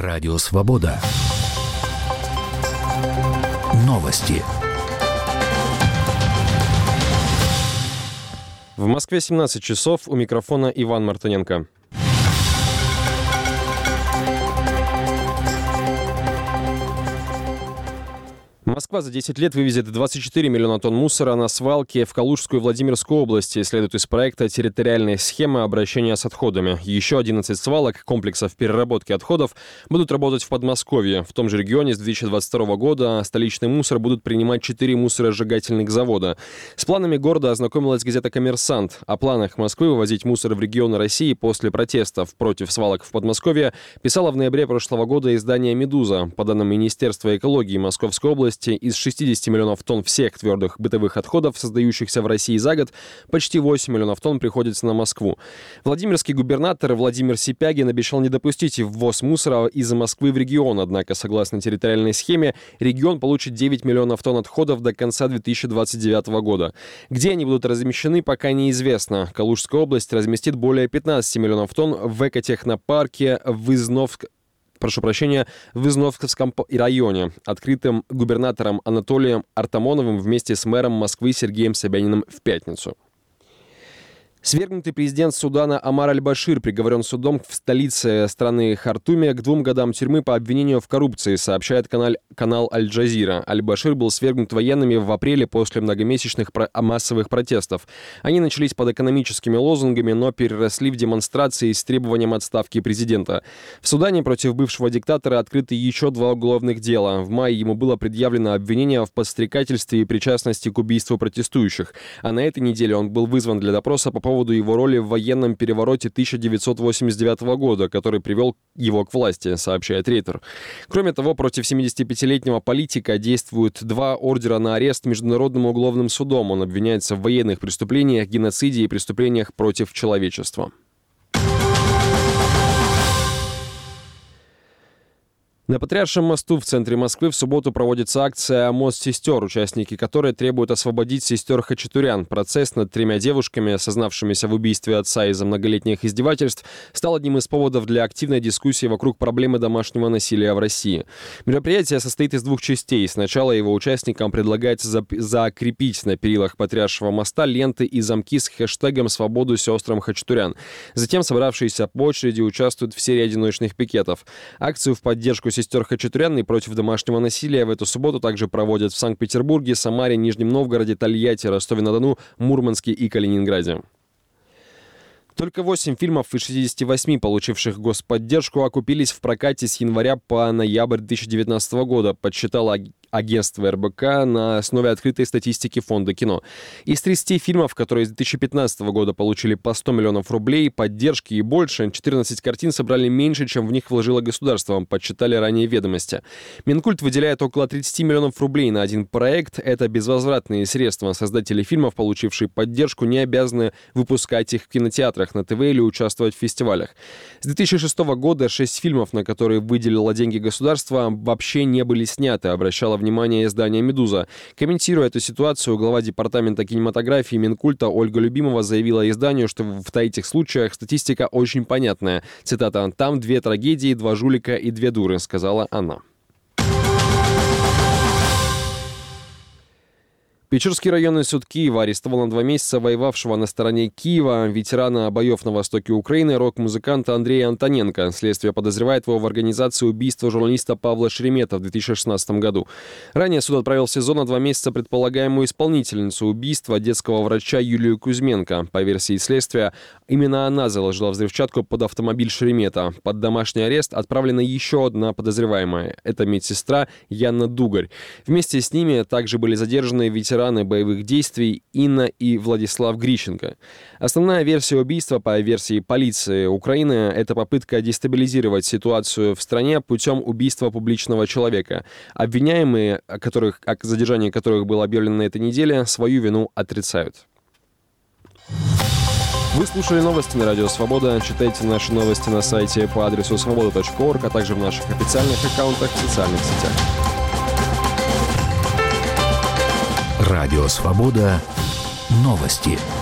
Радио Свобода. Новости. В Москве 17 часов. У микрофона Иван Мартыненко. Москва за 10 лет вывезет 24 миллиона тонн мусора на свалки в Калужскую и Владимирскую области, следует из проекта «Территориальная схема обращения с отходами». Еще 11 свалок комплексов переработки отходов будут работать в Подмосковье. В том же регионе с 2022 года столичный мусор будут принимать 4 мусоросжигательных завода. С планами города ознакомилась газета «Коммерсант». О планах Москвы вывозить мусор в регионы России после протестов против свалок в Подмосковье писала в ноябре прошлого года издание «Медуза». По данным Министерства экологии Московской области, из 60 миллионов тонн всех твердых бытовых отходов, создающихся в России за год, почти 8 миллионов тонн приходится на Москву. Владимирский губернатор Владимир Сипягин обещал не допустить ввоз мусора из Москвы в регион. Однако, согласно территориальной схеме, регион получит 9 миллионов тонн отходов до конца 2029 года. Где они будут размещены, пока неизвестно. Калужская область разместит более 15 миллионов тонн в экотехнопарке в Изновском районе, открытым губернатором Анатолием Артамоновым вместе с мэром Москвы Сергеем Собяниным в пятницу. Свергнутый президент Судана Омар Аль-Башир приговорен судом в столице страны Хартуме к 2 годам тюрьмы по обвинению в коррупции, сообщает канал Аль-Джазира. Аль-Башир был свергнут военными в апреле после многомесячных массовых протестов. Они начались под экономическими лозунгами, но переросли в демонстрации с требованием отставки президента. В Судане против бывшего диктатора открыты еще 2 уголовных дела. В мае ему было предъявлено обвинение в подстрекательстве и причастности к убийству протестующих. А на этой неделе он был вызван для допроса по поводу его роли в военном перевороте 1989 года, который привел его к власти, сообщает Рейтер. Кроме того, против 75-летнего политика действуют 2 ордера на арест Международным уголовным судом. Он обвиняется в военных преступлениях, геноциде и преступлениях против человечества. На Патриаршем мосту в центре Москвы в субботу проводится акция «Мост сестер», участники которой требуют освободить сестер Хачатурян. Процесс над 3 девушками, сознавшимися в убийстве отца из-за многолетних издевательств, стал одним из поводов для активной дискуссии вокруг проблемы домашнего насилия в России. Мероприятие состоит из 2 частей. Сначала его участникам предлагается закрепить на перилах Патриаршего моста ленты и замки с хэштегом «Свободу сестрам Хачатурян». Затем собравшиеся по очереди участвуют в серии одиночных пикетов. Акцию в поддержку сестер Хачатурян и против домашнего насилия в эту субботу также проводят в Санкт-Петербурге, Самаре, Нижнем Новгороде, Тольятти, Ростове-на-Дону, Мурманске и Калининграде. Только 8 фильмов из 68, получивших господдержку, окупились в прокате с января по ноябрь 2019 года, подсчитало агентство РБК на основе открытой статистики Фонда кино. Из 30 фильмов, которые с 2015 года получили по 100 миллионов рублей, поддержки и больше, 14 картин собрали меньше, чем в них вложило государство, подсчитали ранее «Ведомости». Минкульт выделяет около 30 миллионов рублей на один проект. Это безвозвратные средства. Создатели фильмов, получившие поддержку, не обязаны выпускать их в кинотеатрах, на ТВ или участвовать в фестивалях. С 2006 года 6 фильмов, на которые выделило деньги государство, вообще не были сняты, обращало внимание издание «Медуза». Комментируя эту ситуацию, глава департамента кинематографии Минкульта Ольга Любимова заявила изданию, что в этих случаях статистика очень понятная. Цитата: «Там 2 трагедии, 2 жулика и 2 дуры», сказала она. Печорский районный суд Киева арестовал на 2 месяца воевавшего на стороне Киева ветерана боев на востоке Украины рок-музыканта Андрея Антоненко. Следствие подозревает его в организации убийства журналиста Павла Шеремета в 2016 году. Ранее суд отправил в СИЗО на 2 месяца предполагаемую исполнительницу убийства детского врача Юлию Кузьменко. По версии следствия, именно она заложила взрывчатку под автомобиль Шеремета. Под домашний арест отправлена еще одна подозреваемая. Это медсестра Яна Дугарь. Вместе с ними также были задержаны ветераны боевых действий Инна и Владислав Грищенко. Основная версия убийства, по версии полиции Украины, это попытка дестабилизировать ситуацию в стране путем убийства публичного человека. Обвиняемые, задержание которых было объявлено на этой неделе, свою вину отрицают. Вы слушали новости на Радио Свобода. Читайте наши новости на сайте по адресу svoboda.org, а также в наших официальных аккаунтах в социальных сетях. Радио Свобода. Новости.